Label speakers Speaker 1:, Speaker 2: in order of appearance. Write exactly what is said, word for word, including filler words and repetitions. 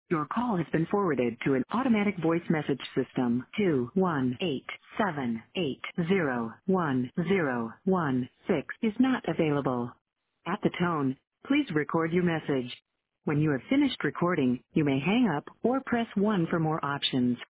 Speaker 1: Your call has been forwarded to an automatic voice message system. two one eight seven eight zero one zero one six is not available. At the tone, please record your message. When you have finished recording, you may hang up or press one for more options.